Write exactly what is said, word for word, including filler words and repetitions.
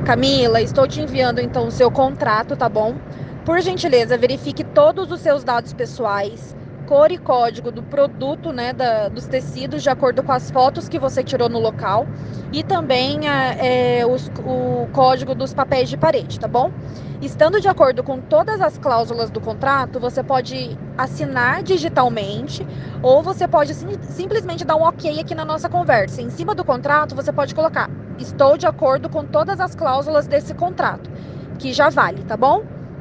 Camila, estou te enviando então o seu contrato, tá bom? Por gentileza, verifique todos os seus dados pessoais, cor e código do produto, né, da, dos tecidos, de acordo com as fotos que você tirou no local, e também é, os, o código dos papéis de parede, tá bom? Estando de acordo com todas as cláusulas do contrato, você pode assinar digitalmente ou você pode sim, simplesmente dar um ok aqui na nossa conversa. Em cima do contrato, você pode colocar: estou de acordo com todas as cláusulas desse contrato, que já vale, tá bom?